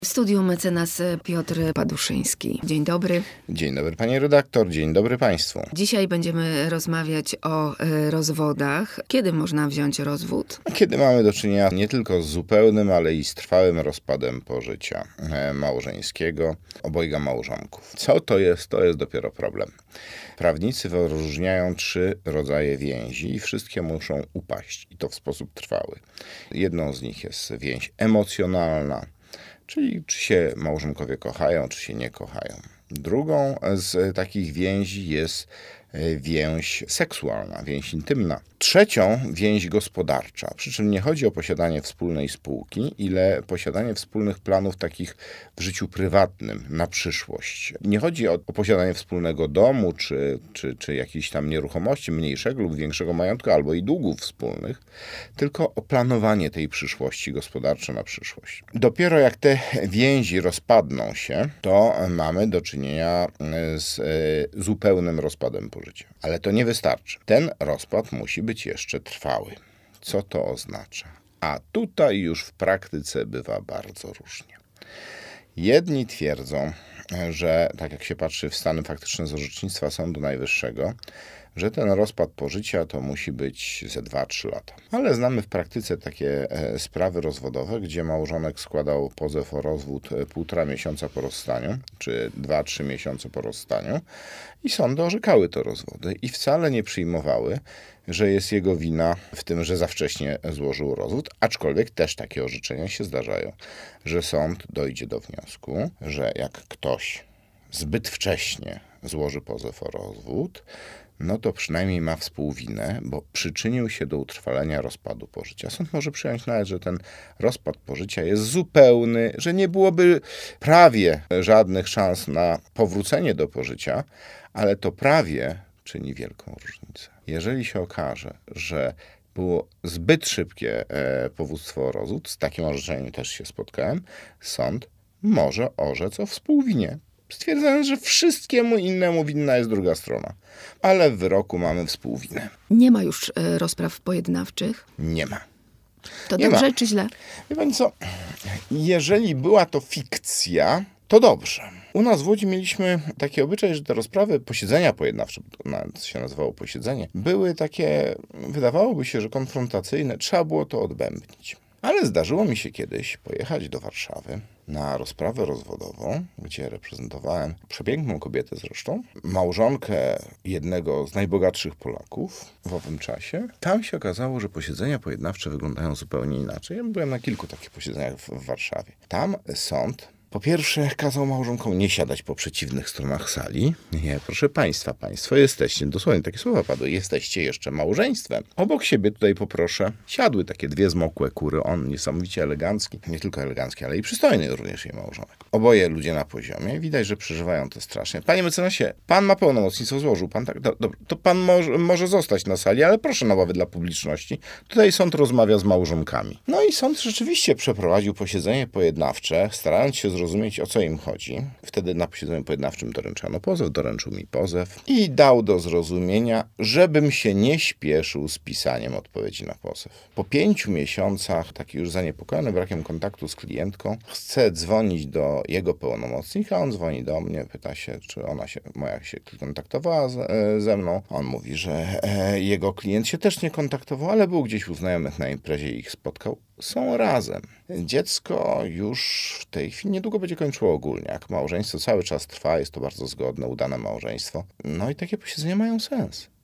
W studiu mecenas Piotr Paduszyński. Dzień dobry. Dzień dobry pani redaktor, dzień dobry państwu. Dzisiaj będziemy rozmawiać o rozwodach. Kiedy można wziąć rozwód? Kiedy mamy do czynienia nie tylko z zupełnym, ale i z trwałym rozpadem pożycia małżeńskiego obojga małżonków. Co to jest? To jest dopiero problem. Prawnicy wyróżniają 3 rodzaje więzi i wszystkie muszą upaść i to w sposób trwały. Jedną z nich jest więź emocjonalna, czyli czy się małżonkowie kochają, czy się nie kochają. Drugą z takich więzi jest więź seksualna, więź intymna. Trzecią więź gospodarcza, przy czym nie chodzi o posiadanie wspólnej spółki, ile posiadanie wspólnych planów takich w życiu prywatnym na przyszłość. Nie chodzi o posiadanie wspólnego domu, czy jakiejś tam nieruchomości, mniejszego lub większego majątku, albo i długów wspólnych, tylko o planowanie tej przyszłości gospodarczej na przyszłość. Dopiero jak te więzi rozpadną się, to mamy do czynienia z zupełnym rozpadem pożycia. Ale to nie wystarczy. Ten rozpad musi być jeszcze trwały. Co to oznacza? A tutaj już w praktyce bywa bardzo różnie. Jedni twierdzą, że tak jak się patrzy w stany faktyczne z orzecznictwa Sądu Najwyższego, że ten rozpad pożycia to musi być ze 2-3 lata. Ale znamy w praktyce takie sprawy rozwodowe, gdzie małżonek składał pozew o rozwód 1,5 miesiąca po rozstaniu, czy 2-3 miesiące po rozstaniu i sądy orzekały to rozwody i wcale nie przyjmowały, że jest jego wina w tym, że za wcześnie złożył rozwód, aczkolwiek też takie orzeczenia się zdarzają, że sąd dojdzie do wniosku, że jak ktoś zbyt wcześnie złoży pozew o rozwód, no to przynajmniej ma współwinę, bo przyczynił się do utrwalenia rozpadu pożycia. Sąd może przyjąć nawet, że ten rozpad pożycia jest zupełny, że nie byłoby prawie żadnych szans na powrócenie do pożycia, ale to prawie czyni wielką różnicę. Jeżeli się okaże, że było zbyt szybkie powództwo o rozwód, z takim orzeczeniem też się spotkałem, sąd może orzec o współwinie, stwierdzając, że wszystkiemu innemu winna jest druga strona. Ale w wyroku mamy współwinę. Nie ma już rozpraw pojednawczych? Nie ma. To Nie dobrze ma. czy źle? Wie pani co, jeżeli była to fikcja, to dobrze. U nas w Łodzi mieliśmy taki obyczaj, że te rozprawy, posiedzenia pojednawcze, to nawet się nazywało posiedzenie, były takie, wydawałoby się, że konfrontacyjne, trzeba było to odbębnić. Ale zdarzyło mi się kiedyś pojechać do Warszawy na rozprawę rozwodową, gdzie reprezentowałem przepiękną kobietę zresztą, małżonkę jednego z najbogatszych Polaków w owym czasie. Tam się okazało, że posiedzenia pojednawcze wyglądają zupełnie inaczej. Ja byłem na kilku takich posiedzeniach w Warszawie. Tam sąd po pierwsze kazał małżonkom nie siadać po przeciwnych stronach sali. Nie, proszę państwa, państwo jesteście, dosłownie takie słowa padły, jesteście jeszcze małżeństwem. Obok siebie tutaj poproszę siadły takie 2 zmokłe kury, on niesamowicie elegancki, nie tylko elegancki, ale i przystojny również jej małżonek. Oboje ludzie na poziomie, widać, że przeżywają to strasznie. Panie mecenasie, pan ma pełnomocnictwo, złożył pan tak? Dobrze, to pan może zostać na sali, ale proszę na ławę dla publiczności. Tutaj sąd rozmawia z małżonkami. No i sąd rzeczywiście przeprowadził posiedzenie pojednawcze, starając się zrozumieć, o co im chodzi. Wtedy na posiedzeniu pojednawczym doręczano pozew, doręczył mi pozew i dał do zrozumienia, żebym się nie śpieszył z pisaniem odpowiedzi na pozew. Po 5 miesiącach, taki już zaniepokojony brakiem kontaktu z klientką, chcę dzwonić do jego pełnomocnika, on dzwoni do mnie, pyta się, czy moja się kontaktowała ze mną. On mówi, że jego klient się też nie kontaktował, ale był gdzieś u znajomych na imprezie i ich spotkał. Są razem. Dziecko już w tej chwili niedługo będzie kończyło ogólniak. Małżeństwo cały czas trwa, jest to bardzo zgodne, udane małżeństwo. No i takie posiedzenia mają sens.